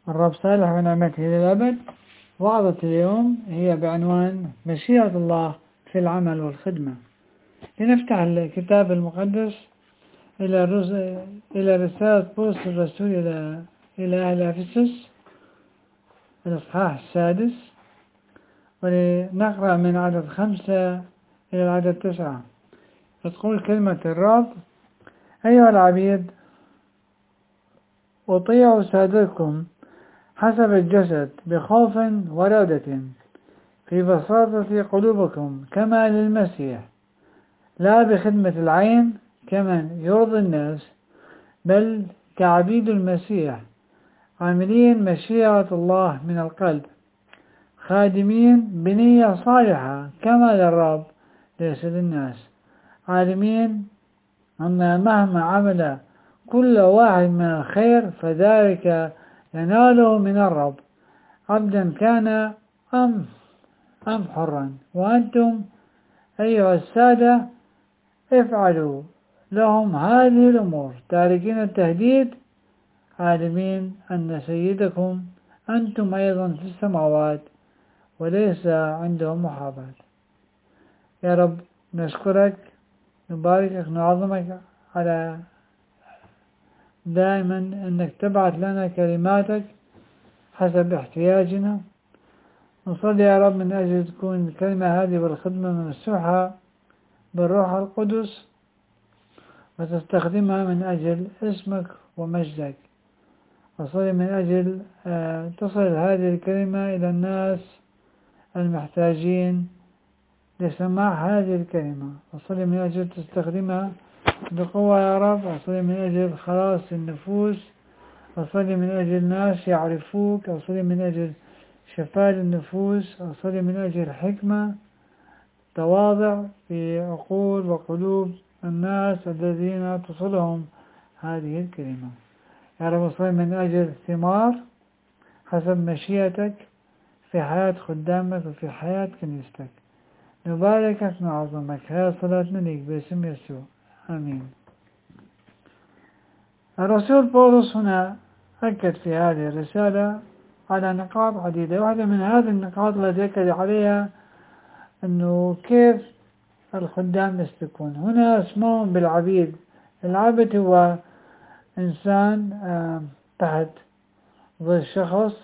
الرب صالح ونعمته للأبد. وعظة اليوم هي بعنوان مشيئة الله في العمل والخدمة. لنفتح الكتاب المقدس إلى رسالة بولس الرسول إلى أهل أفسس الإصحاح 6، ولنقرأ من عدد 5 إلى العدد 9. تقول كلمة الرب: أيها العبيد، أطيعوا سادتكم حسب الجسد بخوف ورعدة، في بساطة قلوبكم كما للمسيح، لا بخدمة العين كمن يرضي الناس، بل كعبيد المسيح، عاملين مشيئة الله من القلب، خادمين بنية صالحة كما للرب ليس للناس، عالمين أن مهما عمل كل واحد من الخير فذلك يناله من الرب، عبدا كان أم حرا. وأنتم أيها السادة افعلوا لهم هذه الأمور، تاركين التهديد، عالمين أن سيدكم أنتم أيضا في السماوات وليس عندهم محاباة. يا رب نشكرك، نباركك، نعظمك على دائما أنك تبعث لنا كلماتك حسب احتياجنا. نصلي يا رب من أجل تكون الكلمة هذه والخدمة ممسوحة بالروح القدس، وتستخدمها من أجل اسمك ومجدك. أصلي من أجل تصل هذه الكلمة إلى الناس المحتاجين لسماع هذه الكلمة. أصلي من أجل تستخدمها بقوة يا رب. أصلي من أجل خلاص النفوس. أصلي من أجل الناس يعرفوك. أصلي من أجل شفاء النفوس. أصلي من أجل حكمة، تواضع في عقول وقلوب الناس الذين تصلهم هذه الكلمة. يا رب أصلي من أجل ثمار حسب مشيئتك في حياة خدامك وفي حياة كنيستك. نباركك، نعظمك. هذه صلاتنا ليك باسم يسوع، آمين. الرسول بولس هنا أكد في هذه الرسالة على نقاط عديدة. واحدة من هذه النقاط التي أكد عليها أنه كيف الخدام يسلكون. هنا اسمهم بالعبيد. العبد هو إنسان تحت ظل شخص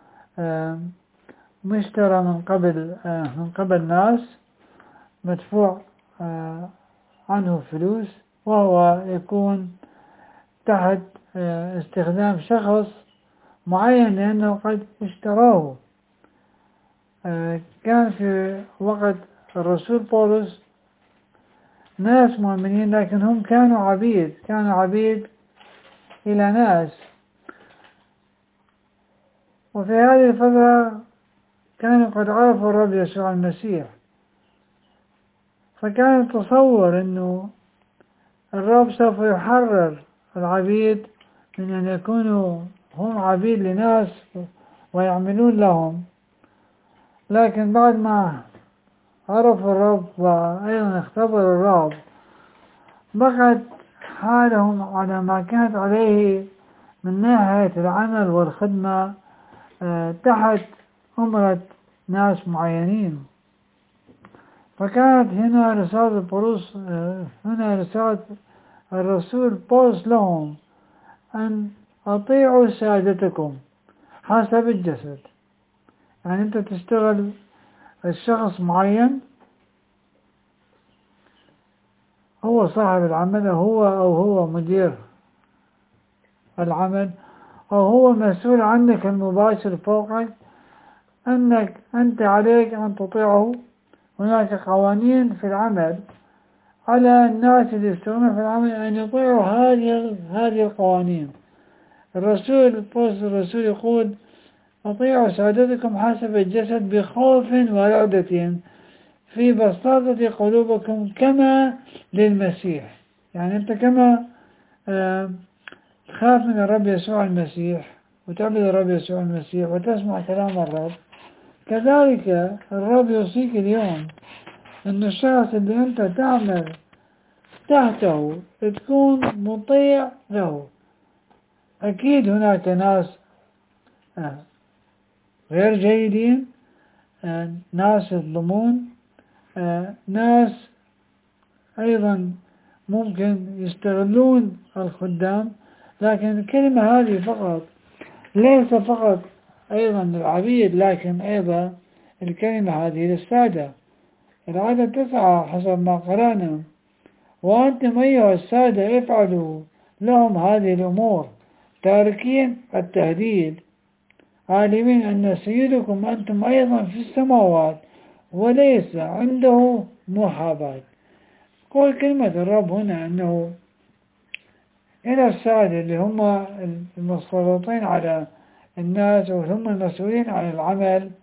مشترى من قبل ناس، مدفوع عنه فلوس، وهو يكون تحت استخدام شخص معين لأنه قد اشتراه. كان في وقت الرسول بولس ناس مؤمنين، لكن هم كانوا عبيد إلى ناس. وفي هذه الفترة كانوا قد عرفوا الرب يسوع المسيح، فكان يتصور أنه الرب سوف يحرر العبيد من أن يكونوا هم عبيد لناس ويعملون لهم. لكن بعد ما عرفوا الرب وأيضا اختبروا الرب، بقت حالهم على ما كانت عليه من ناحية العمل والخدمة تحت أمرة ناس معينين. فكانت هنا رسالة الرسول بولس لهم أن أطيعوا سادتكم حسب الجسد. يعني أنت تشتغل الشخص معين، هو صاحب العمل، أو هو مدير العمل، أو هو مسؤول عنك المباشر فوقك، أنت عليك أن تطيعه. هناك قوانين في العمل على الناس اللي يشتغلون في العمل أن يطيعوا هذه القوانين. الرسول يقول: أطيعوا سادتكم حسب الجسد بخوف ورعدة، في بساطة قلوبكم كما للمسيح. يعني أنت كما تخاف من الرب يسوع المسيح وتعبد الرب يسوع المسيح وتسمع كلام الرب، كذلك الرب يوصيك اليوم أن الشخص اللي أنت تعمل تحته تكون مطيع له. أكيد هناك ناس غير جيدين، ناس يظلمون، ناس أيضا ممكن يستغلون الخدام. لكن الكلمة هذه فقط ليس فقط أيضا للعبيد، لكن أيضا الكلمة هذه للسادة. العدد 9 حسب ما قرأنا: وأنتم أيها السادة افعلوا لهم هذه الأمور تاركين التهديد، عالمين أن سيدكم أنتم أيضا في السماوات وليس عنده محاباة. قول كلمة الرب هنا أنه إلى السادة اللي هم المسلطين على الناس وهم المسؤولين عن العمل،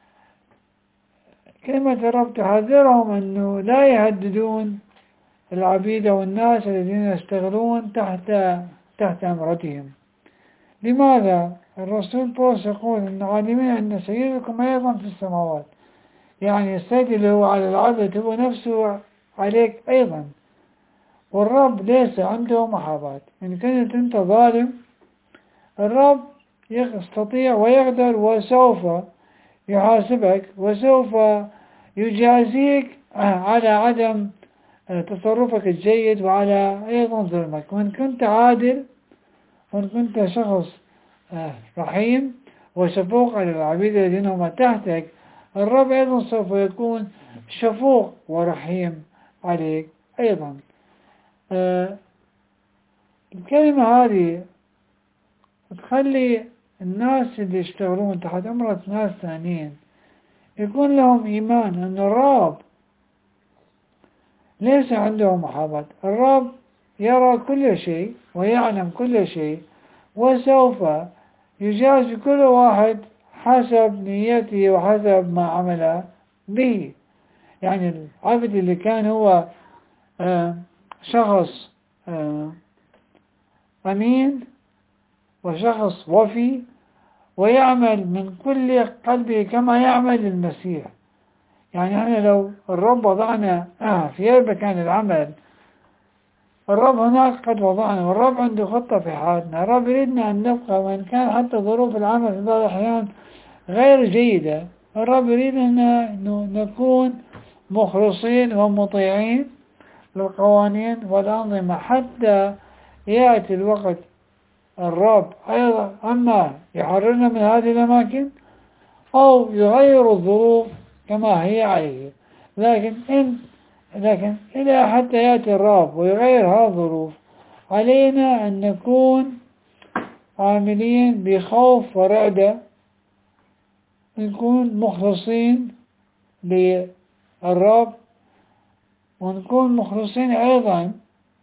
كلمة الرب تحذرهم أنه لا يهددون العبيد والناس الذين يشتغلون تحت أمرتهم. لماذا؟ الرسول بولس يقول إن عالمين أن سيدكم أيضا في السماوات، يعني السيد اللي هو على العبد هو نفسه عليك أيضا، والرب ليس عنده محاباة. إن كنت أنت ظالم، الرب يستطيع ويقدر وسوف يحاسبك وسوف يجازيك على عدم تصرفك الجيد وعلى أيضا ظلمك. وإن كنت عادل، وإن كنت شخص رحيم وشفوق على العبيد الذين هم تحتك، الرب أيضا سوف يكون شفوق ورحيم عليك أيضا. الكلمة هذه تخلي الناس اللي يشتغلون تحت أمرة ناس ثانيين يكون لهم إيمان أن الرب ليس عنده محاباة. الرب يرى كل شيء ويعلم كل شيء، وسوف يجازي كل واحد حسب نيته وحسب ما عمل به. يعني العبد اللي كان هو شخص أمين وشخص وفي ويعمل من كل قلبه كما يعمل المسيح. يعني احنا لو الرب وضعنا في أي مكان العمل، الرب هناك قد وضعنا، والرب عنده خطة في حياتنا. الرب يريدنا أن نبقى، وإن كان حتى ظروف العمل في بعض الأحيان غير جيدة، الرب يريدنا أن نكون مخلصين ومطيعين للقوانين والأنظمة حتى يأتي الوقت الرب أيضا أما يحررنا من هذه الأماكن أو يغير الظروف كما هي عليه. لكن إلى حتى يأتي الرب ويغير هذه الظروف، علينا أن نكون عاملين بخوف ورعدة، نكون مخلصين للرب، ونكون مخلصين أيضا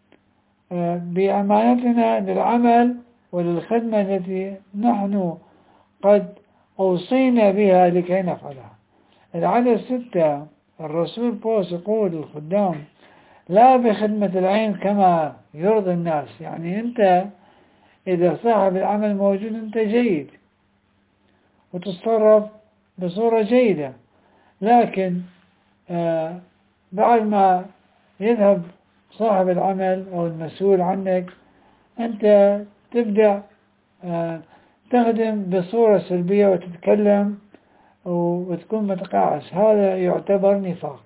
بأمانتنا للعمل وللخدمة التي نحن قد أوصينا بها لكي نفعلها. العدد 6 الرسول بولس يقول للخدام: لا بخدمة العين كما يرضي الناس. يعني أنت إذا صاحب العمل موجود أنت جيد وتتصرف بصورة جيدة، لكن بعد ما يذهب صاحب العمل أو المسؤول عنك، أنت تبدأ تخدم بصورة سلبية وتتكلم وتكون متقاعس. هذا يعتبر نفاق.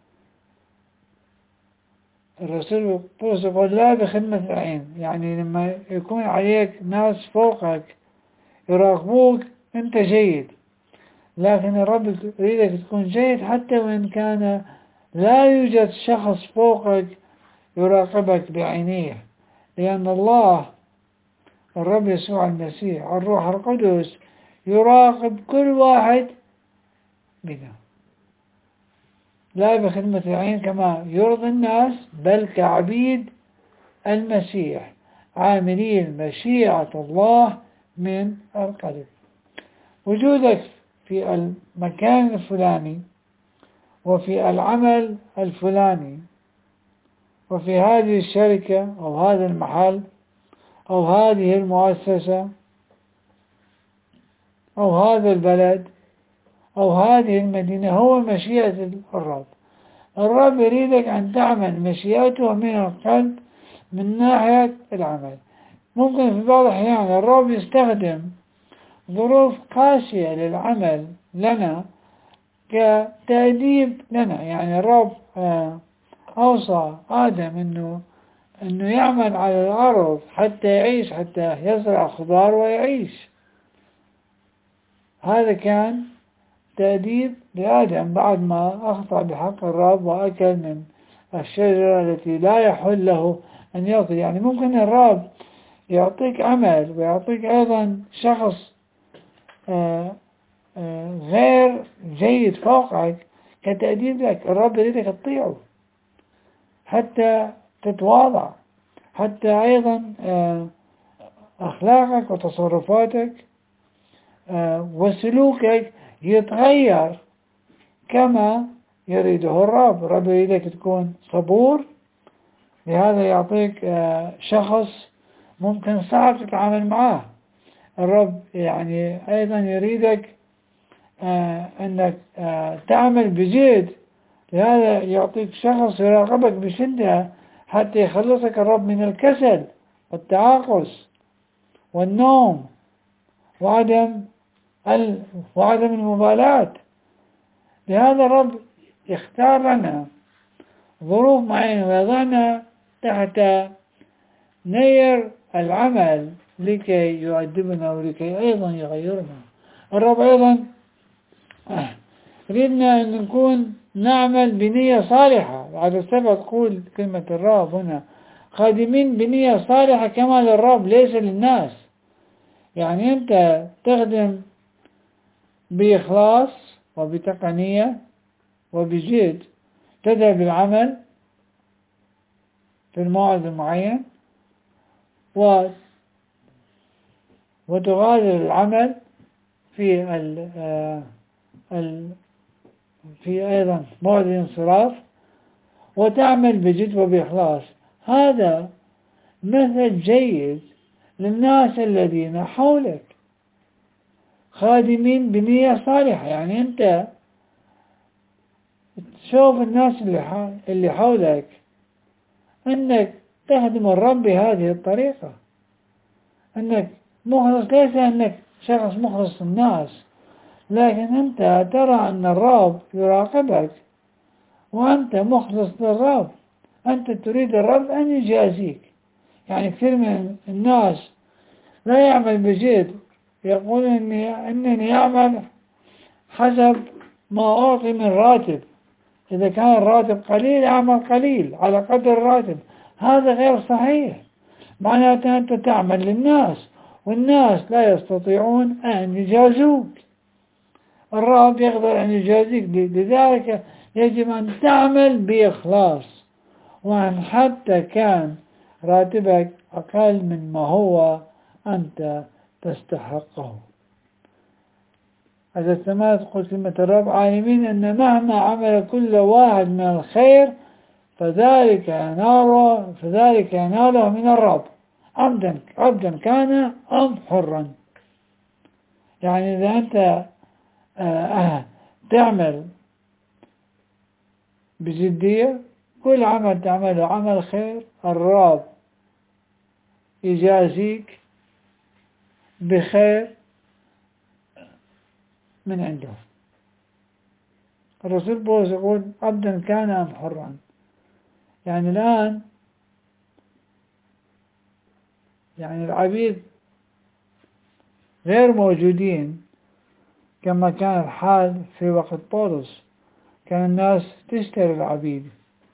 الرسول بولس يقول: لا بخدمة العين. يعني لما يكون عليك ناس فوقك يراقبوك أنت جيد، لكن الرب يريدك تكون جيد حتى وإن كان لا يوجد شخص فوقك يراقبك بعينيه، لأن الله الرب يسوع المسيح الروح القدس يراقب كل واحد منا. لا بخدمة العين كما يرضي الناس، بل كعبيد المسيح عاملين مشيئة الله من القلب. وجودك في المكان الفلاني وفي العمل الفلاني وفي هذه الشركة أو هذا المحل أو هذه المؤسسة أو هذا البلد أو هذه المدينة هو مشيئة الرب. الرب يريدك أن تعمل مشيئته من القلب من ناحية العمل. ممكن في بعض الأحيان الرب يستخدم ظروف قاسية للعمل لنا كتأديب لنا. يعني الرب أوصى آدم أنه يعمل على الأرض حتى يعيش، حتى يزرع خضار ويعيش. هذا كان تأديب لآدم بعد ما أخطأ بحق الرب وأكل من الشجرة التي لا يحل له أن يأكل. يعني ممكن الرب يعطيك عمل ويعطيك أيضا شخص غير جيد فوقك كتأديب لك. الرب يريدك تطيعه حتى تتواضع، حتى أيضا أخلاقك وتصرفاتك وسلوكك يتغير كما يريده الرب. الرب يريدك تكون صبور، لهذا يعطيك شخص ممكن صعب تتعامل معاه. الرب يعني أيضا يريدك أنك تعمل بجد، لهذا يعطيك شخص يراقبك بشدة حتى يخلصك الرب من الكسل والتعاقس والنوم وعدم المبالاة. لهذا الرب يختار لنا ظروف معينة ويضعنا تحت نير العمل لكي يؤدبنا ولكي أيضا يغيرنا. الرب أيضا يريدنا أن نكون نعمل بنية صالحة. على السبب تقول كلمة الرب هنا خادمين بنية صالحة كما للرب ليس للناس. يعني أنت تخدم بإخلاص وبتقنية وبجد، تذهب للعمل في الموعد المعين وتغادر العمل في في أيضا موعد الانصراف وتعمل بجد وبإخلاص. هذا مثل جيد للناس الذين حولك، خادمين بنية صالحة. يعني أنت تشوف الناس اللي حولك أنك تخدم الرب بهذه الطريقة، أنك مخلص، ليس أنك شخص مخلص للناس، لكن أنت ترى أن الرب يراقبك وأنت مخلص للرب. أنت تريد الرب أن يجازيك. يعني كثير من الناس لا يعمل بجد، يقول أنني أعمل حسب ما أعطي من راتب. إذا كان الراتب قليل أعمل قليل على قدر الراتب. هذا غير صحيح. معناته أنت تعمل للناس والناس لا يستطيعون أن يجازوك. الرب يقدر أن يجازيك، لذلك يجب أن تعمل بإخلاص، وأن حتى كان راتبك أقل مما هو أنت تستحقه. هذا السماء تقول كلمة الرب عالمين أن مهما عمل كل واحد من الخير فذلك يناله من الرب، عبدا كان أم حرا. يعني إذا أنت تعمل بجدية، كل عمل تعمله عمل خير، الرب يجازيك بخير من عنده. الرسول بولس يقول عبدا كان أم حرا. يعني الآن يعني العبيد غير موجودين كما كان الحال في وقت بولس. كان الناس تشتري العبيد،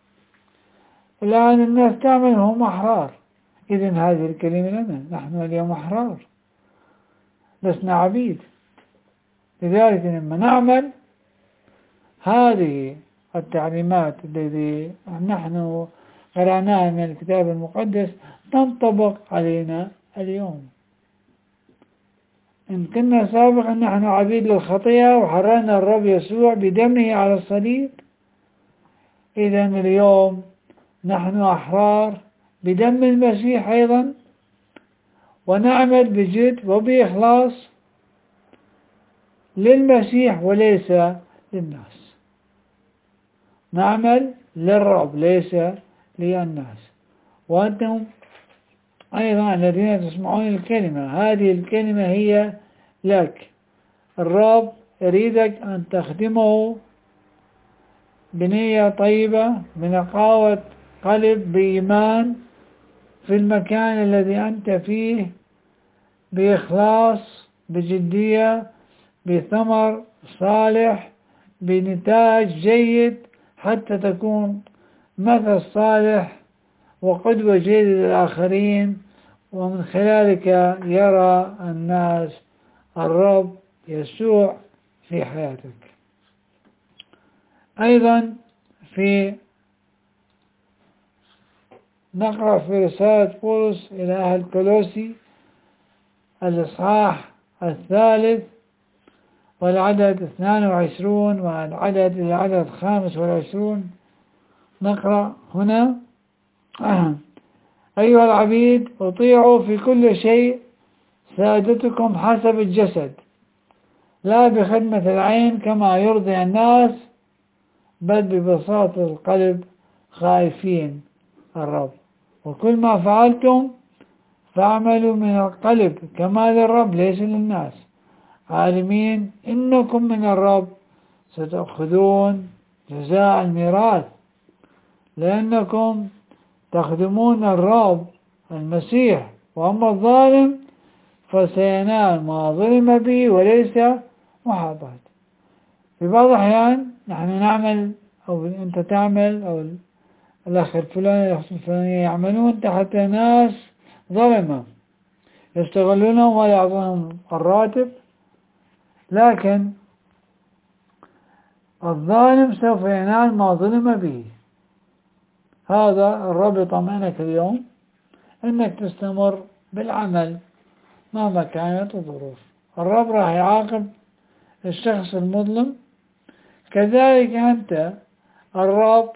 الآن الناس تعمل هم أحرار. إذن هذه الكلمة لنا، نحن اليوم أحرار لسنا عبيد. لذلك لما نعمل هذه التعليمات التي نحن قرأناها من الكتاب المقدس تنطبق علينا اليوم. إن كنا سابقا نحن عبيد للخطيئة وحررنا الرب يسوع بدمه على الصليب، إذن اليوم نحن أحرار بدم المسيح أيضا، ونعمل بجد وبإخلاص للمسيح وليس للناس. نعمل للرب ليس للناس. وأنتم أيضا الذين تسمعون الكلمة، هذه الكلمة هي لك. الرب يريدك أن تخدمه بنية طيبة، بنقاوة قلب، بإيمان، في المكان الذي أنت فيه، بإخلاص، بجدية، بثمر صالح، بنتاج جيد، حتى تكون مثل صالح وقدوة جيدة للآخرين، ومن خلالك يرى الناس الرب يسوع في حياتك. أيضا نقرأ في رسالة بولس إلى أهل كولوسي الإصحاح 3 والعدد 22 والعدد 25. نقرأ هنا: أيها العبيد أطيعوا في كل شيء سادتكم حسب الجسد، لا بخدمة العين كما يرضي الناس، بل ببساطة القلب خائفين الرب. وكل ما فعلتم فاعملوا من القلب كما للرب ليس للناس، عالمين إنكم من الرب ستأخذون جزاء الميراث، لأنكم تخدمون الرب المسيح. وأما الظالم فسينال ما ظلم به وليس محاباة. في بعض الأحيان نحن نعمل، أو أنت تعمل، أو الأخ الفلاني الأخت الفلانية يعملون تحت ناس ظلمة يستغلونهم ولا يعطونهم الراتب، لكن الظالم سوف ينال ما ظلم به. هذا الرب يطمئنك اليوم أنك تستمر بالعمل مهما كانت الظروف. الرب راح يعاقب الشخص المظلم، كذلك أنت الرب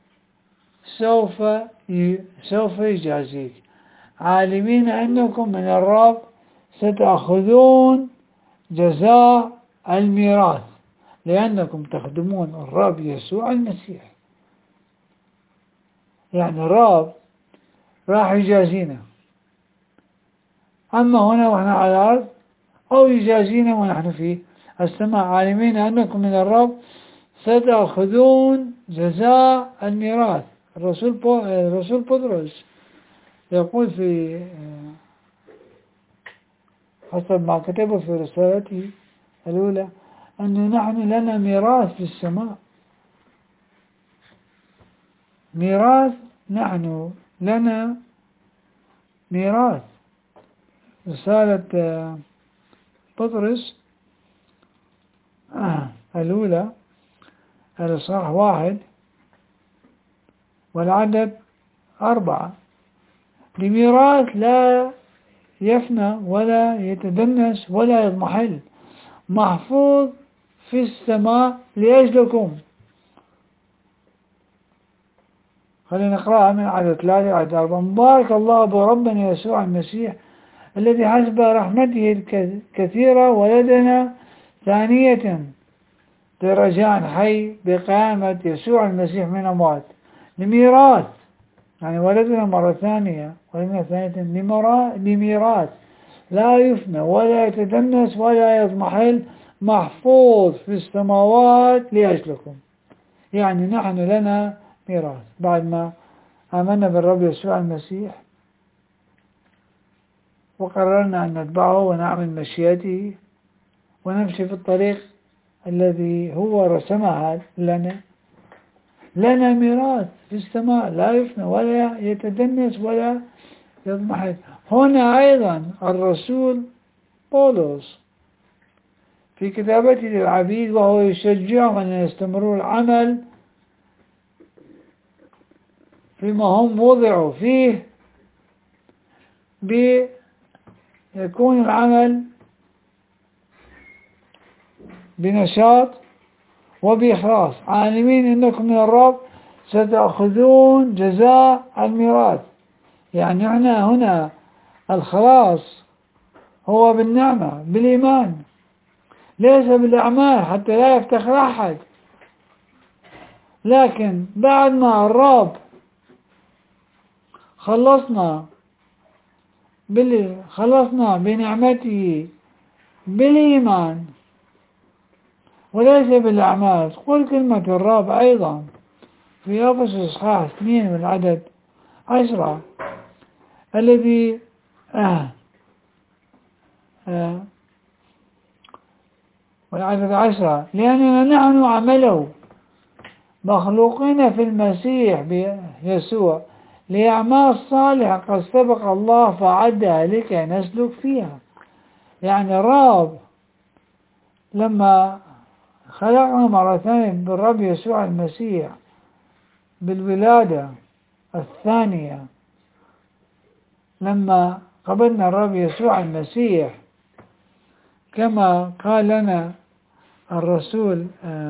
سوف يجازيك، عالمين أنكم من الرب ستأخذون جزاء الميراث، لأنكم تخدمون الرب يسوع المسيح. يعني الرب راح يجازينا، أما هنا ونحن على الأرض، أو يجازينا ونحن في السماء، عالمين أنكم من الرب ستأخذون جزاء الميراث. الرسول بطرس يقول في حسب ما كتبه في رسالته الأولى أنه نحن لنا ميراث في السماء. ميراث، نحن لنا ميراث. رسالة بطرس الأولى الإصحاح 1 والعدد 4: لميراث لا يفنى ولا يتدنس ولا يضمحل، محفوظ في السماء لأجلكم. خلينا نقرأها من عدد 3 إلى عدد 4: مبارك الله أبو ربنا يسوع المسيح، الذي حسب رحمته الكثيرة ولدنا ثانية برجاء حي بقيامة يسوع المسيح من الأموات، لميراث، يعني ولدنا مرة ثانية، ولدنا ثانية لميراث لا يفنى ولا يتدنس ولا يضمحل، محفوظ في السماوات لأجلكم. يعني نحن لنا ميراث بعد ما آمنا بالرب يسوع المسيح وقررنا أن نتبعه ونعمل مشيئته ونمشي في الطريق الذي هو رسمها لنا. لنا ميراث في السماء لا يفنى ولا يتدنس ولا يضمحل. هنا أيضا الرسول بولس في كتابته للعبيد وهو يشجعهم أن يستمروا العمل فيما هم وضعوا فيه، بيكون العمل بنشاط وبإخلاص، عالمين أنكم من الرب ستأخذون جزاء الميراث. يعني هنا الخلاص هو بالنعمة بالإيمان، ليس بالأعمال حتى لا يفتخر أحد. لكن بعد ما الرب خلصنا بنعمته بالإيمان وليس بالأعمال. تقول كلمة الرب أيضا في أفسس إصحاح 2 والعدد 10 الذي والعدد 10 لأننا نحن عمله مخلوقين في المسيح يسوع لأعمال صالحة قد سبق الله فأعدها لكي نسلك فيها. يعني الرب لما خلقنا مرة ثانية بالرب يسوع المسيح بالولادة الثانية، لما قبلنا الرب يسوع المسيح كما قال لنا الرسول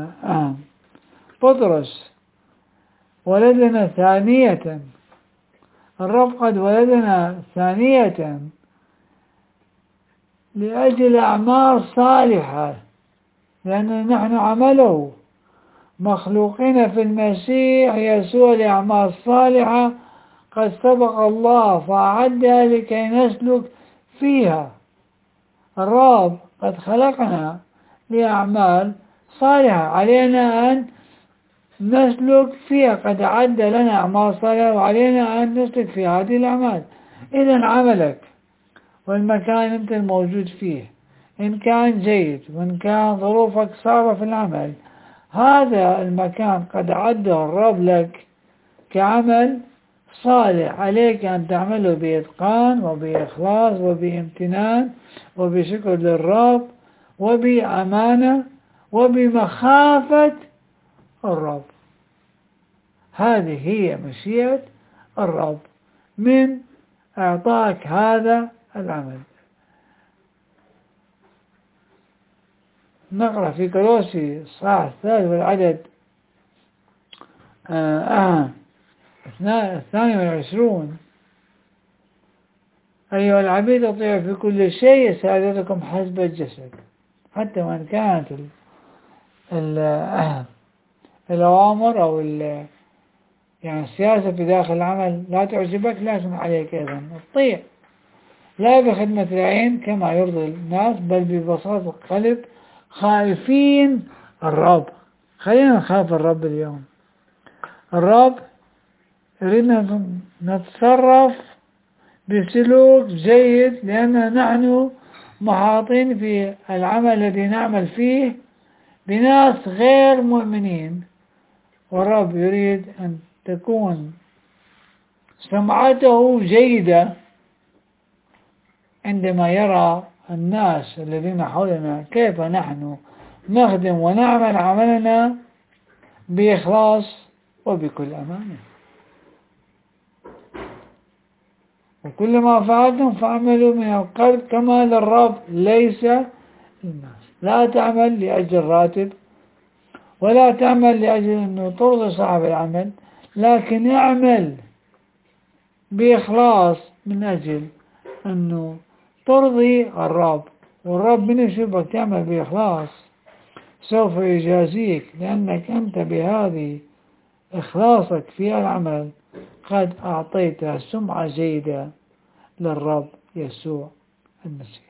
بطرس ولدنا ثانية، الرب قد ولدنا ثانية لأجل أعمال صالحة، لأن نحن عمله مخلوقين في المسيح يسوع لأعمال صالحة قد سبق الله فأعدها لكي نسلك فيها. الرب قد خلقنا لأعمال صالحة علينا أن نسلك فيها، قد أعد لنا أعمال صالحة وعلينا أن نسلك في هذه الأعمال. إذن عملك والمكان أنت الموجود فيه إن كان جيد وإن كان ظروفك صعبة في العمل، هذا المكان قد أعده الرب لك كعمل صالح عليك أن تعمله بإتقان وبإخلاص وبامتنان وبشكر للرب وبأمانة وبمخافة الرب. هذه هي مشيئة الرب من إعطاك هذا العمل. نقرأ في كولوسي الصحاح 3 والعدد 22: أيها العبيد أطيعوا في كل شيء سادتكم حسب الجسد، حتى وإن كانت الأوامر أو يعني السياسة في داخل العمل لا تعجبك، لكن عليك أيضا تطيع، لا بخدمة العين كما يرضي الناس بل ببساطة القلب خائفين الرب. خلينا نخاف الرب اليوم. الرب يريدنا نتصرف بسلوك جيد، لأننا نحن محاطين في العمل الذي نعمل فيه بناس غير مؤمنين، والرب يريد أن تكون سمعته جيدة عندما يرى الناس الذين حولنا كيف نحن نخدم ونعمل عملنا بإخلاص وبكل أمانة. وكل ما فعلتم فاعملوا من القلب كما للرب ليس للناس. لا تعمل لأجل راتب ولا تعمل لأجل أنه ترضي صاحب العمل، لكن اعمل بإخلاص من أجل أنه ترضي الرب. والرب من يشوفك تعمل بإخلاص سوف يجازيك، لأنك أنت بهذه إخلاصك في العمل قد أعطيت سمعة جيدة للرب يسوع المسيح.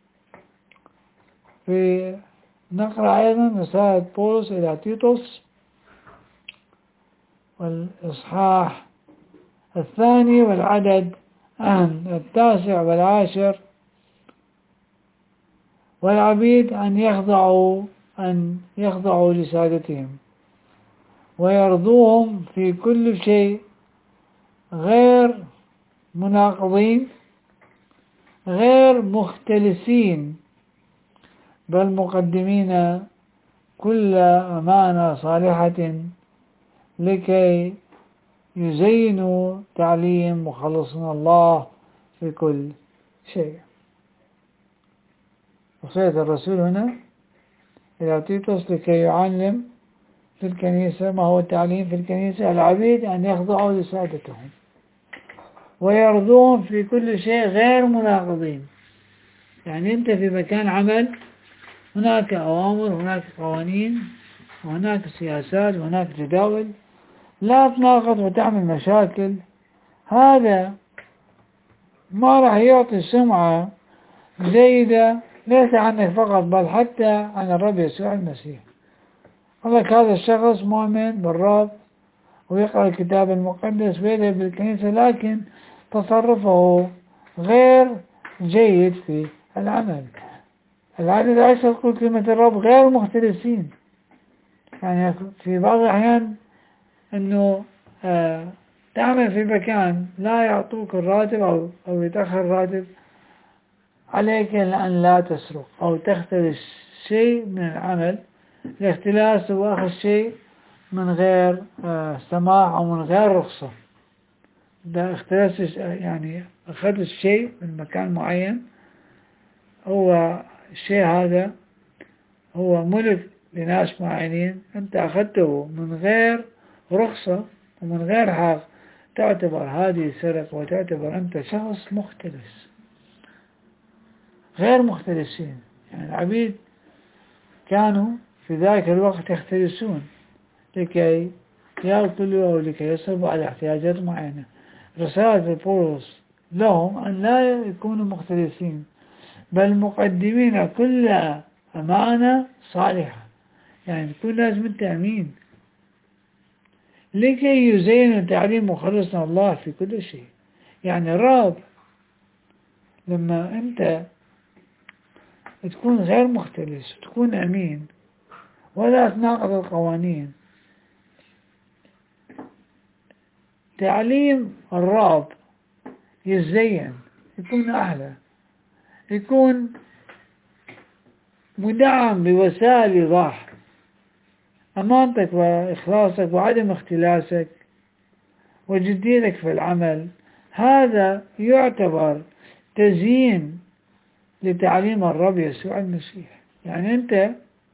في نقرأ أيضا رسالة بولس إلى تيتوس والإصحاح 2 والعدد 9 و10: والعبيد أن يخضعوا لسادتهم ويرضوهم في كل شيء، غير مناقضين غير مختلسين، بل مقدمين كل أمانة صالحة لكي يزينوا تعليم مخلصنا الله في كل شيء. وصية الرسول هنا إلى تيتوس لكي يعلم في الكنيسة ما هو التعليم في الكنيسة: العبيد أن يخضعوا لسادتهم ويرضوهم في كل شيء غير مناقضين. يعني أنت في مكان عمل هناك أوامر، هناك قوانين، وهناك سياسات، وهناك جداول، لا تناقض وتعمل مشاكل. هذا ما راح يعطي سمعة جيدة ليس عنك فقط بل حتى عن الرب يسوع المسيح. قال لك هذا الشخص مؤمن بالرب ويقرأ الكتاب المقدس ويذهب بالكنيسة، لكن تصرفه غير جيد في العمل. العدد 10 يقول كلمة الرب غير مختلسين. يعني في بعض الأحيان أنه تعمل في مكان لا يعطوك الراتب أو يتأخر الراتب، عليك أن لا تسرق أو تختلس شيء من العمل. الاختلاس هو أخذ شيء من غير سماح أو من غير رخصة. ده اختلاس يعني أخذت الشيء من مكان معين، هو الشيء هذا هو ملك لناس معينين، أنت أخذته من غير رخصة ومن غير حق، تعتبر هذه سرقة وتعتبر أنت شخص مختلس. غير مختلسين يعني العبيد كانوا في ذلك الوقت يختلسون لكي يأكلوا أو لكي يصرفوا على احتياجات معينة. رسالة بولس لهم أن لا يكونوا مختلسين بل مقدمين كل أمانة صالحة، يعني يكون لازم أنت أمين لكي يزين تعليم مخلصنا الله في كل شيء. يعني الرب لما أنت تكون غير مختلس تكون أمين ولا تناقض القوانين، تعليم الرب يزين، يكون أحلى، يكون مدعم بوسائل إيضاح. أمانتك وإخلاصك وعدم اختلاسك وجديتك في العمل، هذا يعتبر تزيين لتعليم الرب يسوع المسيح. يعني أنت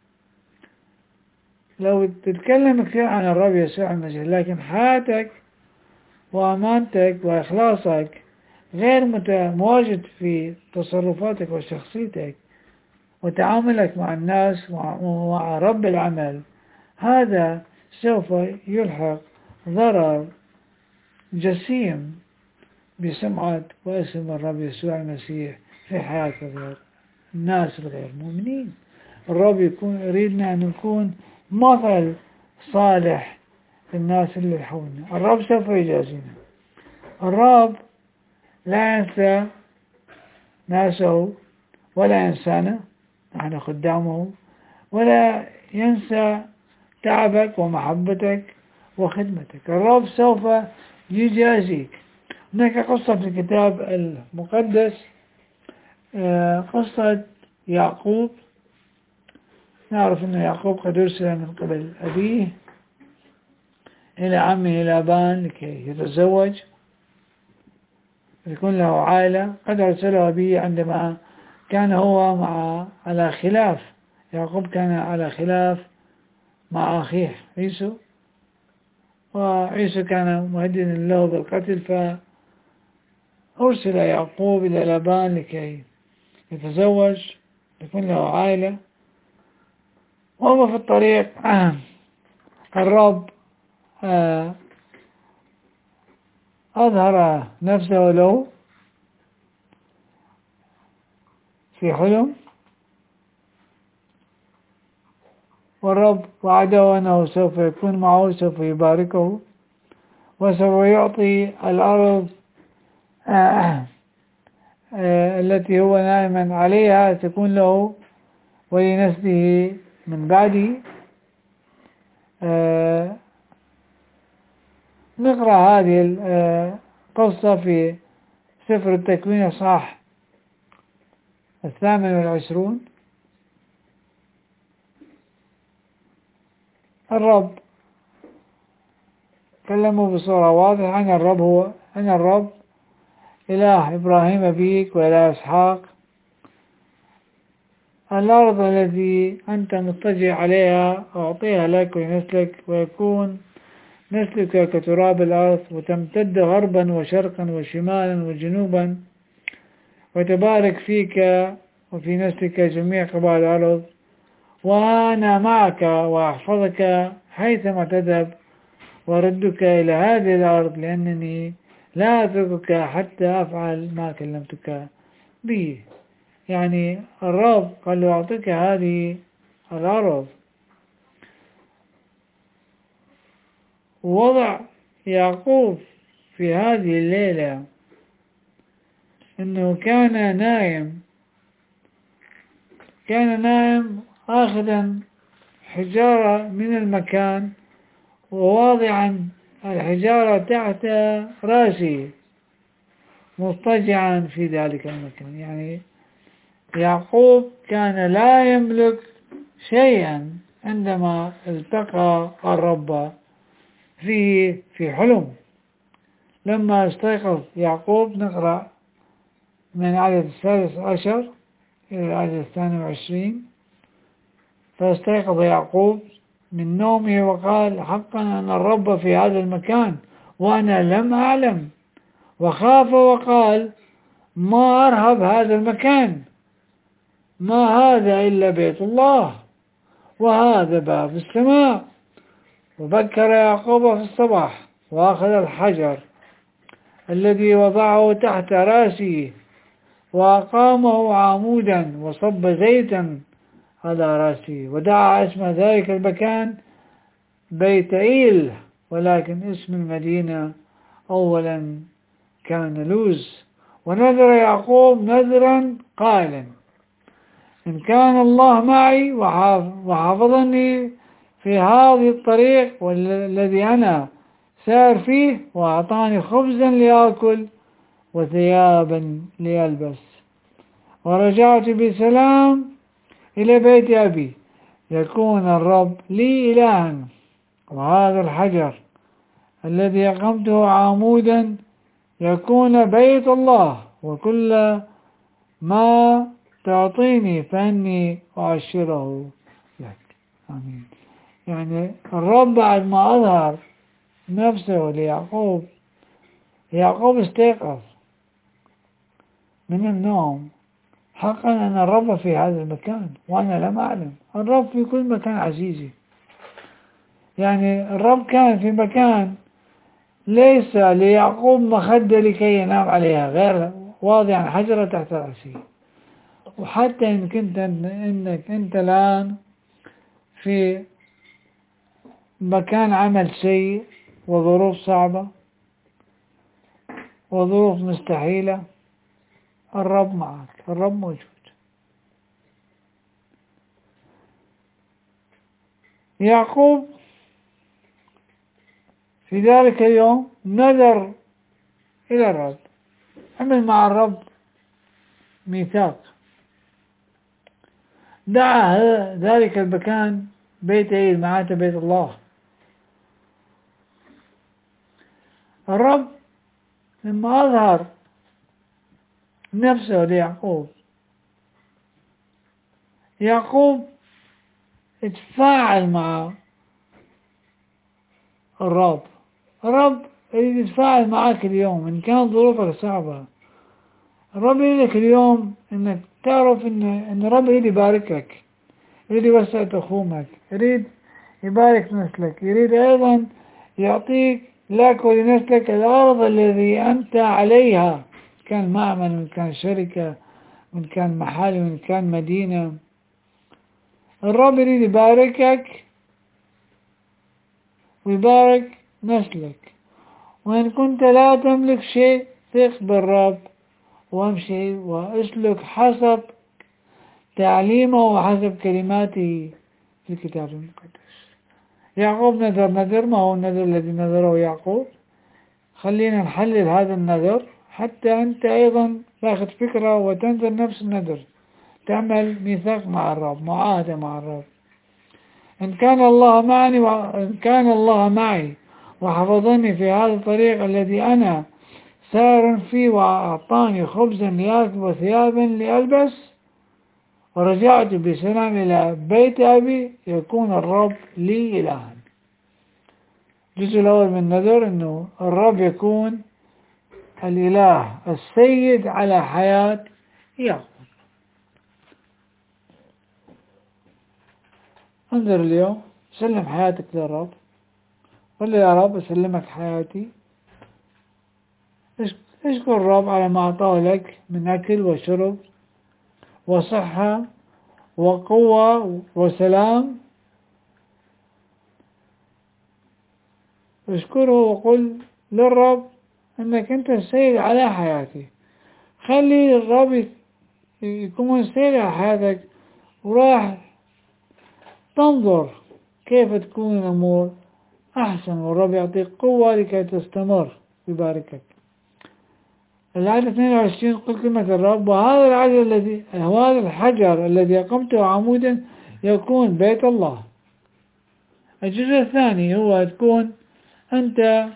لو تتكلم كثير عن الرب يسوع المسيح لكن حياتك وأمانتك وإخلاصك غير مواجد في تصرفاتك وشخصيتك وتعاملك مع الناس ومع رب العمل، هذا سوف يلحق ضرر جسيم بسمعة واسم الرب يسوع المسيح في حياة الناس الغير مؤمنين. الرب يريدنا أن نكون مثل صالح للناس اللي حولنا. الرب سوف يجازينا. الرب لا ينسى ناسه ولا ينسانا نحن خدامه، ولا ينسى تعبك ومحبتك وخدمتك. الرب سوف يجازيك. هناك قصة في الكتاب المقدس، قصة يعقوب. نعرف أن يعقوب قد أرسل من قبل أبيه إلى عمه لابان لكي يتزوج يكون له عائلة. قد أرسله أبيه عندما كان هو على خلاف، يعقوب كان على خلاف مع أخيه عيسو، وعيسو كان مهددا له بالقتل، فأرسل يعقوب إلى لابان لكي يتزوج يكون له عائلة. وهو في الطريق الرب أظهر نفسه له في حلم، والرب وعده أنه سوف يكون معه، سوف يباركه وسوف يعطي الأرض التي هو نائما عليها تكون له ولنسله من بعده. نقرأ هذه القصة في سفر التكوين إصحاح 28. الرب كلمه بصورة واضحة أن الرب هو أنا الرب إله إبراهيم أبيك وإله إسحاق. الأرض التي أنت مضطجع عليها أعطيها لك ولنسلك، ويكون نسلك كتراب الأرض وتمتد غربا وشرقا وشمالا وجنوبا، وتبارك فيك وفي نسلك جميع قبائل الأرض، وأنا معك وأحفظك حيثما تذهب وردك إلى هذه الأرض، لأنني لا أتركك حتى أفعل ما كلمتك به. يعني الرب قال له أعطيك هذه الأرض، ووضع يعقوب في هذه الليلة أنه كان نائم آخذا حجارة من المكان وواضعا الحجارة تحت رأسه مضطجعا في ذلك المكان. يعني يعقوب كان لا يملك شيئا عندما التقى الرب في حلم. لما استيقظ يعقوب، نقرأ من العدد 13 إلى العدد 22: فاستيقظ يعقوب من نومه وقال: حقا أن الرب في هذا المكان وأنا لم أعلم، وخاف وقال: ما أرهب هذا المكان، ما هذا إلا بيت الله وهذا باب السماء. وبكر يعقوب في الصباح وأخذ الحجر الذي وضعه تحت رأسه وأقامه عمودا وصب زيتا على رأسه، ودعا اسم ذلك المكان بيت إيل، ولكن اسم المدينة أولا كان لوز. ونذر يعقوب نذرا قائلا: إن كان الله معي وحفظني في هذه الطريق والذي أنا سار فيه، وأعطاني خبزا لآكل وثيابا لألبس، ورجعت بسلام إلى بيت أبي، يكون الرب لي إلها، وهذا الحجر الذي أقمته عمودا يكون بيت الله، وكل ما تعطيني فإني أعشره لك. آمين. يعني الرب بعد ما أظهر نفسه ليعقوب، يعقوب استيقظ من النوم: حقا أن الرب في هذا المكان وأنا لم أعلم. الرب في كل مكان عزيزي. يعني الرب كان في مكان ليس ليعقوب مخدة لكي ينام عليها غير واضعا حجرة تحت رأسه. وحتى إن كنت إنك أنت الآن في مكان عمل سيء وظروف صعبة وظروف مستحيلة، الرب معك، الرب موجود. يعقوب في ذلك اليوم نذر إلى الرب، عمل مع الرب ميثاق، دعا ذلك المكان بيت إيل، معناته بيت الله. الرب لما أظهر نفسه ليعقوب، يعقوب اتفاعل مع الرب. الرب يريد يتفاعل معك اليوم إن كانت ظروفك صعبة. الرب يريدك اليوم إنك تعرف إن الرب يريد يباركك، يريد يوسع تخومك، يريد يبارك نسلك، يريد أيضا يعطيك لك ولنسلك الأرض الذي أنت عليها، كان معمل، من كان شركة، من كان محل، من كان مدينة. الرب يريد يباركك ويبارك نسلك. وإن كنت لا تملك شيء، ثق بالرب وامشي واسلك حسب تعليمه وحسب كلماته في الكتاب المقدس. يعقوب نذر، ما هو النذر الذي نذره يعقوب؟ خلينا نحلل هذا النذر حتى أنت أيضا تاخذ فكرة وتنذر نفس النذر، تعمل ميثاق مع الرب، معاهدة مع الرب. إن كان الله معي وحفظني في هذا الطريق الذي أنا سار فيه، وأعطاني خبزا لآكل وثيابا لألبس، ورجعت بسلام إلى بيت أبي، يكون الرب لي إلها. الجزء الأول من النذر أنه الرب يكون الإله السيد على حياة يعقوب. انظر اليوم، سلم حياتك للرب، قل يا رب أسلمك حياتي. اشكر الرب على ما أعطاه لك من أكل وشرب وصحة وقوة وسلام، اشكره وقل للرب انك انت السيد على حياتي. خلي الرب يكون السيد على حياتك، وراح تنظر كيف تكون الأمور أحسن، والرب يعطيك قوة لكي تستمر ويباركك. العدد 22 قل كلمة الرب: وهذا هذا الحجر الذي أقمته عمودا يكون بيت الله. الجزء الثاني هو تكون أنت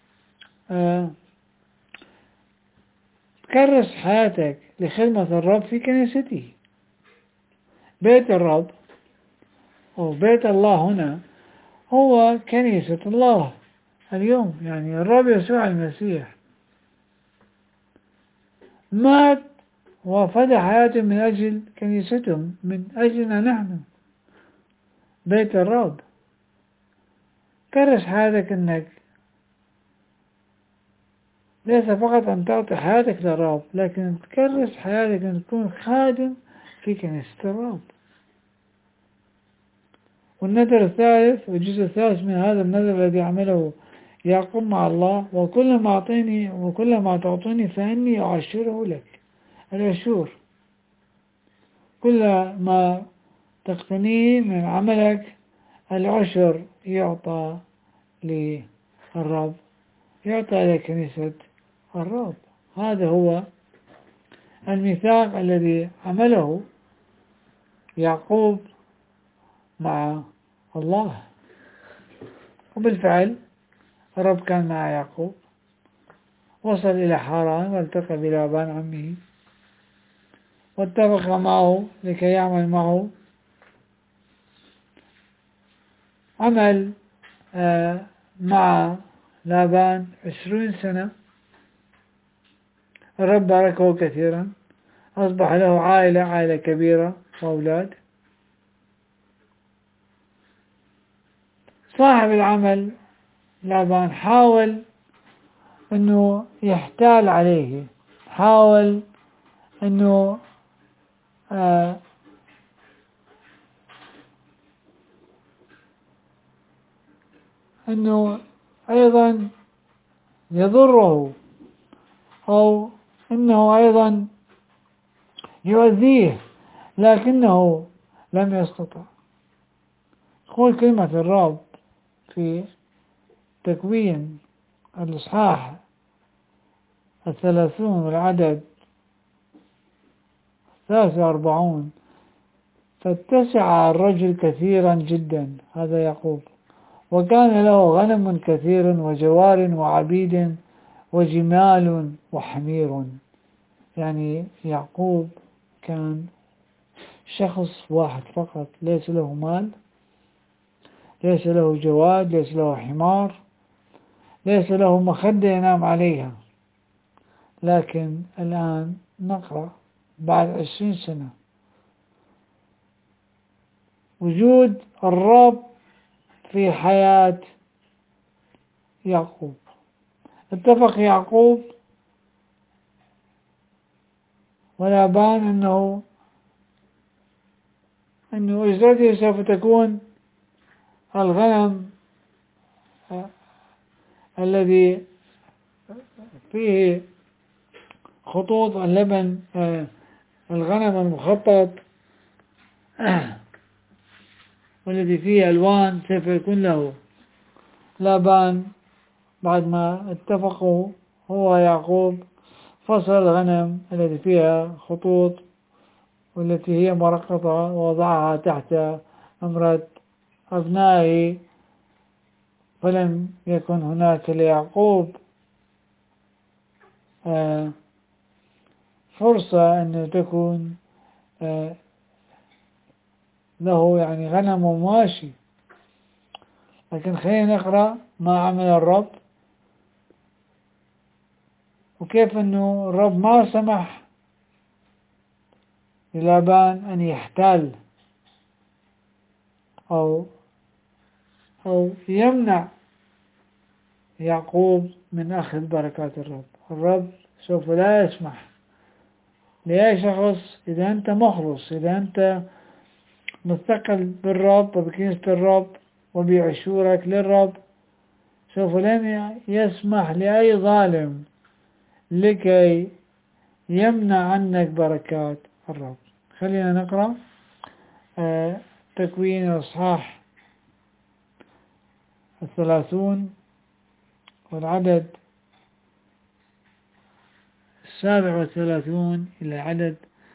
تكرس حياتك لخدمة الرب في كنيسته. بيت الرب أو بيت الله هنا هو كنيسة الله اليوم. يعني الرب يسوع المسيح مات وفدى حياته من أجل كنيستهم، من أجلنا نحن بيت الرب. كرس حياتك أنك ليس فقط أن تعطي حياتك للرب، لكن تكرس حياتك أن تكون خادم في كنيسة الرب. والنذر الثالث والجزء الثالث من هذا النذر الذي عمله يعقوب مع الله: وكل ما أعطيني وكل ما تعطوني فإني أعشره لك. العشور، كل ما تقتنيه من عملك العشر يعطى للرب، يعطى إلى كنيسة الرب. هذا هو الميثاق الذي عمله يعقوب مع الله. وبالفعل الرب كان مع يعقوب، وصل إلى حران والتقى بلابان عمه، واتفق معه لكي يعمل معه عمل مع لابان 20 سنة. الرب باركه كثيرا، أصبح له عائلة كبيرة وأولاد. صاحب العمل لابان حاول أنه يحتال عليه، حاول أنه أنه أيضا يضره، أو أنه أيضا يؤذيه، لكنه لم يستطع. يقول كلمة الرب في تكوين الإصحاح 30 والعدد 43: فاتسع الرجل كثيرا جدا، هذا يعقوب، وكان له غنم كثير وجوار وعبيد وجمال وحمير. يعني يعقوب كان شخص واحد فقط، ليس له مال، ليس له جواد، ليس له حمار، ليس له مخدة ينام عليها. لكن الآن نقرأ بعد 20 سنة وجود الرب في حياة يعقوب. اتفق يعقوب ولابان أنه أجرته سوف تكون الغنم الذي فيه خطوط اللبن، الغنم المخطط والذي فيه ألوان سوف يكون له. لابان بعد ما اتفقوا هو يعقوب فصل الغنم التي فيها خطوط والتي هي مرقطة ووضعها تحت أمرة أبنائه، فلم يكن هناك ليعقوب فرصة أن تكون له يعني غنم ومواشي. لكن خلينا نقرأ ما عمل الرب، وكيف أنه الرب ما سمح للابان أن يحتال أو يمنع يعقوب من أخذ بركات الرب. الرب سوف لا يسمح لأي شخص إذا أنت مخلص، إذا أنت مستقل بالرب وبكنيسة الرب وبعشورك للرب، سوف لن يسمح لأي ظالم لكي يمنع عنك بركات الرب. خلينا نقرأ تكوين الإصحاح 30 والعدد 37 إلى عدد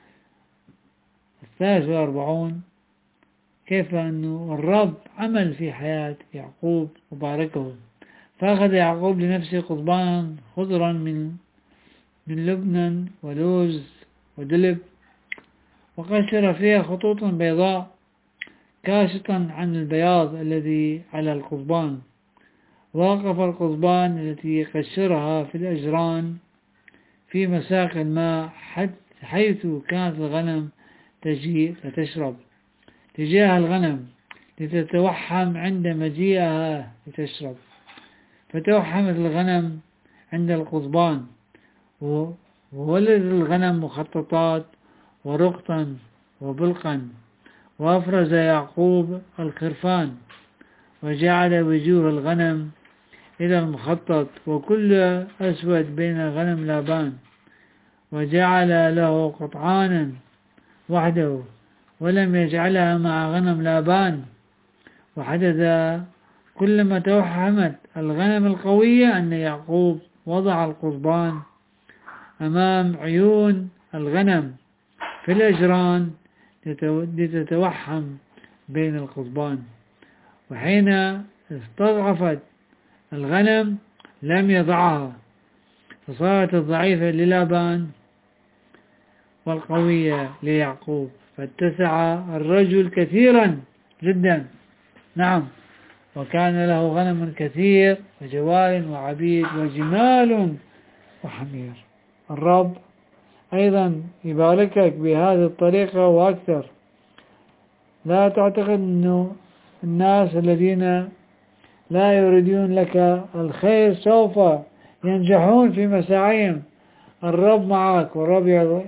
43، كيف أنه الرب عمل في حياة يعقوب وباركه. فأخذ يعقوب لنفسه قضبانا خضرا من لبنان ولوز ودلب، وقشر فيها خطوطا بيضاء كاشطا عن البياض الذي على القضبان. وقف القضبان التي قشرها في الأجران في مساق الماء حيث كانت الغنم تجيء فتشرب تجاه الغنم لتتوحم عند مجيئها لتشرب. فتوحمت الغنم عند القضبان، وولد الغنم مخططات ورقطا وبلقا. وأفرز يعقوب الخرفان وجعل وجوه الغنم إلى المخطط وكل أسود بين غنم لابان، وجعل له قطعانا وحده ولم يجعلها مع غنم لابان. وحدث كلما توحمت الغنم القوية أن يعقوب وضع القضبان أمام عيون الغنم في الأجران لتتوحم بين القضبان. وحين استضعفت الغنم لم يضعها، فصارت الضعيفة للابان والقوية ليعقوب، فاتسع الرجل كثيرا جدا. نعم، وكان له غنم كثير وجوال وعبيد وجمال وحمير. الرب أيضا يباركك بهذه الطريقة وأكثر. لا تعتقد أنه الناس الذين لا يريدون لك الخير سوف ينجحون في مساعيهم. الرب معك، والرب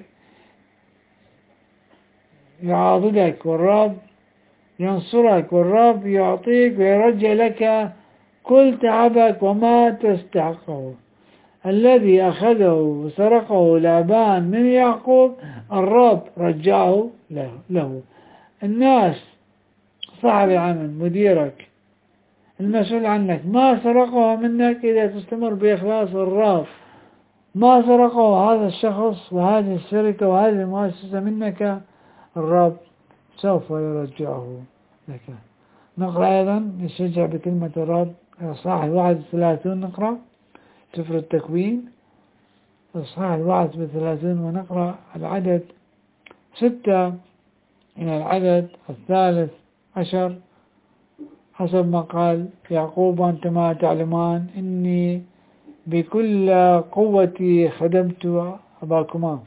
يعاضدك، والرب ينصرك، والرب يعطيك ويرجع لك كل تعبك وما تستحقه. الذي أخذه وسرقه لابان من يعقوب الرب رجعه له. الناس، صاحب العمل، مديرك، المسؤول عنك، ما سرقه منك إذا تستمر بإخلاص الرب. ما سرقه هذا الشخص وهذه الشركة وهذه المؤسسة منك، الرب سوف يرجعه لك. نقرأ أيضا نشجع بكلمة الرب إصحاح 31. نقرأ سفر التكوين إصحاح 31 ونقرأ العدد 6 إلى العدد 13 حسب ما قال يعقوب: أنتما تعلمان إني بكل قوتي خدمت أباكما،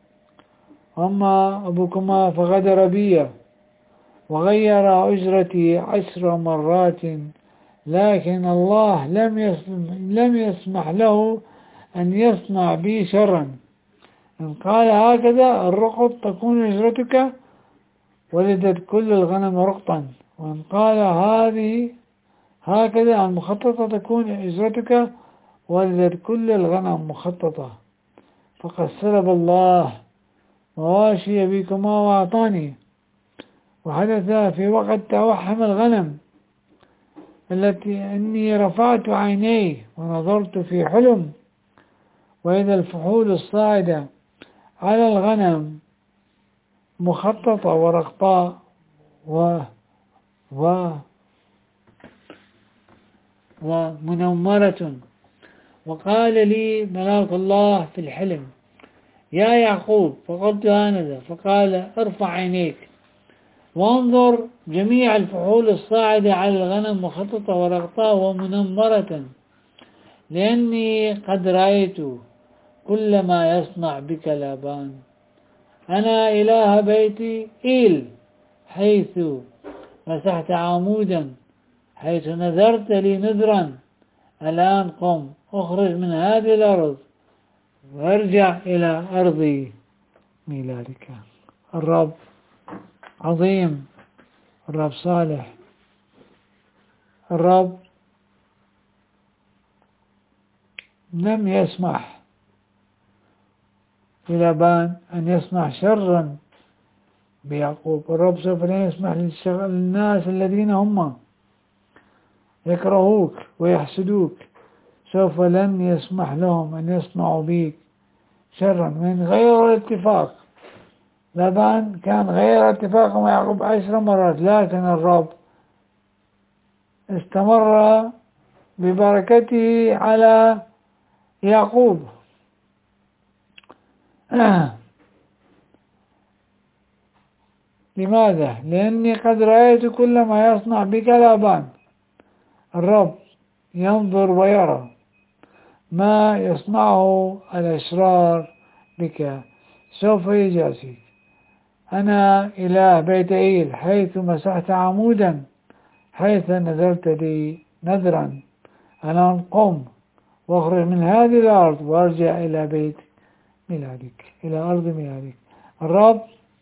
أما أبوكما فغدر بي وغير أجرتي 10 مرات، لكن الله لم يسمح له أن يصنع بي شرا. إن قال هكذا الرقط تكون أجرتك، ولدت كل الغنم رقطا. وإن قال هكذا المخططة تكون أجرتك، ولدت كل الغنم مخططة. فقد سلب الله مواشي أبيكما وأعطاني. وحدث في وقت توحم الغنم التي أني رفعت عيني ونظرت في حلم، وإذا الفحول الصاعدة على الغنم مخططة ورقطاء ومنمرة. وقال لي ملاك الله في الحلم: يا يعقوب. فقلت: هانذا. فقال: ارفع عينيك وانظر جميع الفحول الصاعدة على الغنم مخططة ورقطاء ومنمرة، لأني قد رأيت كل ما يصنع بك لابان. أنا إله بيتي إيل، حيث مسحت عمودا، حيث نذرت لي نذرا. الآن قم اخرج من هذه الأرض وارجع إلى أرضي. ميلادك. الرب عظيم، الرب صالح، الرب لم يسمح للابان أن يصنع شرا بيعقوب. الرب سوف لا يسمح للناس الذين هم يكرهوك ويحسدوك، سوف لن يسمح لهم أن يصنعوا بك شرا من غير الاتفاق. لابان كان غير اتفاق مع يعقوب 10 مرات، لكن الرب استمر ببركته على يعقوب. لماذا؟ لأني قد رأيت كل ما يصنع بك لابان. الرب ينظر ويرى ما يصنعه الأشرار بك، سوف يجازيك. أنا إله بيت إيل، حيث مسحت عمودا، حيث نذرت لي نذرا، أنا قم واخرج من هذه الأرض وارجع إلى بيت ميلادك، إلى أرض ميلادك. الرب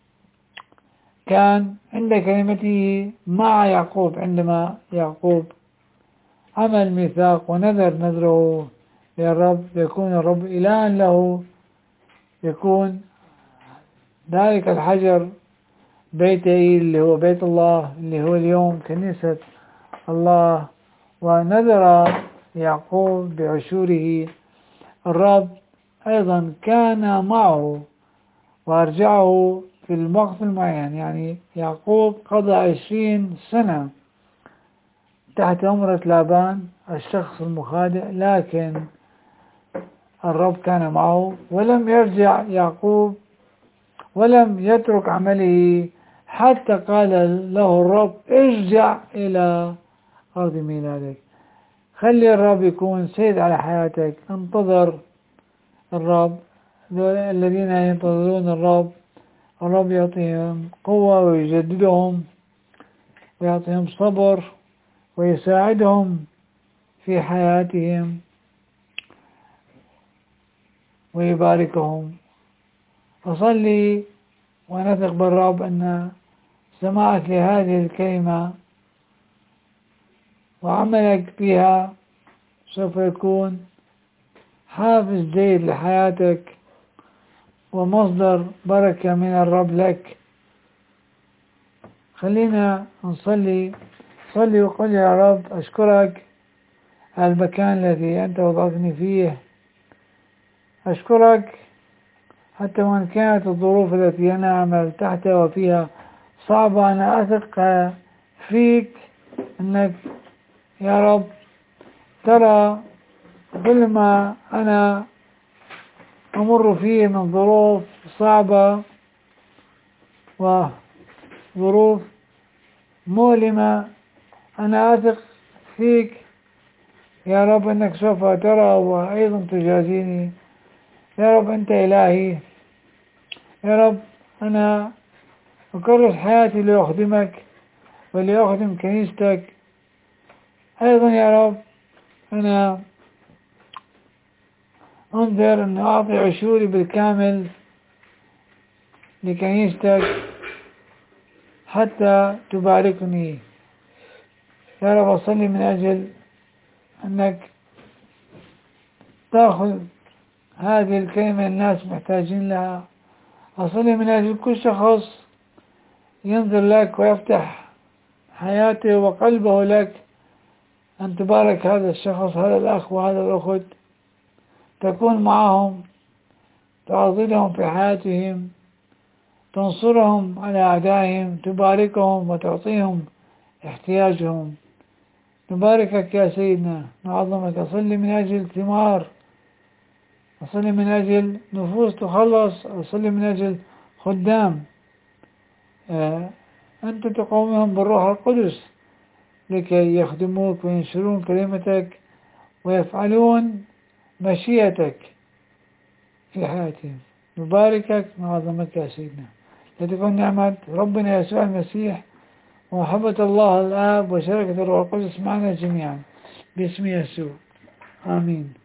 كان عند كلمته مع يعقوب، عندما يعقوب عمل ميثاق ونذر نذره للرب، يكون الرب إلها له، يكون ذلك الحجر بيت إيل اللي هو بيت الله، اللي هو اليوم كنيسة الله. ونذر يعقوب بعشوره. الرب أيضا كان معه وأرجعه في الوقت المعين. يعني يعقوب قضى 20 سنة تحت أمرة لابان الشخص المخادع، لكن الرب كان معه ولم يرجع يعقوب ولم يترك عمله، حتى قال له الرب ارجع إلى أرض ميلادك. خلي الرب يكون سيد على حياتك. انتظر الرب. الذين ينتظرون الرب يعطيهم قوة ويجددهم ويعطيهم صبر ويساعدهم في حياتهم ويباركهم. أصلي ونثق بالرب أن سماعك لهذه الكلمة وعملك بها سوف يكون حافز جيد لحياتك ومصدر بركة من الرب لك. خلينا نصلي. صلي وقل يا رب أشكرك على المكان الذي أنت وضعتني فيه. أشكرك حتى وإن كانت الظروف التي أنا أعمل تحتها وفيها صعبة، أنا أثق فيك أنك يا رب ترى كل ما أنا أمر فيه من ظروف صعبة وظروف مؤلمة. أنا أثق فيك يا رب أنك سوف ترى وأيضا تجازيني. يا رب أنت إلهي. يا رب أنا أكرس حياتي لأخدمك ولأخدم كنيستك. أيضا يا رب أنا أنذر أن أعطي عشوري بالكامل لكنيستك حتى تباركني. يا رب أصلي من أجل أنك تأخذ هذه الكلمة الناس محتاجين لها. أصلي من أجل كل شخص ينظر لك ويفتح حياته وقلبه لك، أن تبارك هذا الشخص، هذا الأخ وهذا الأخت، تكون معهم، تعضدهم في حياتهم، تنصرهم على أعدائهم، تباركهم وتعطيهم احتياجهم. نباركك يا سيدنا، نعظمك. أصلي من أجل ثمار، أصلي من أجل نفوس تخلص، أصلي من أجل خدام أنت تقومهم بالروح القدس لكي يخدموك وينشرون كلمتك ويفعلون مشيئتك في حياتهم. نباركك، نعظمك يا سيدنا. لتكن نعمة ربنا يسوع المسيح ومحبة الله الآب وشركة الروح القدس معنا جميعا باسم يسوع، آمين.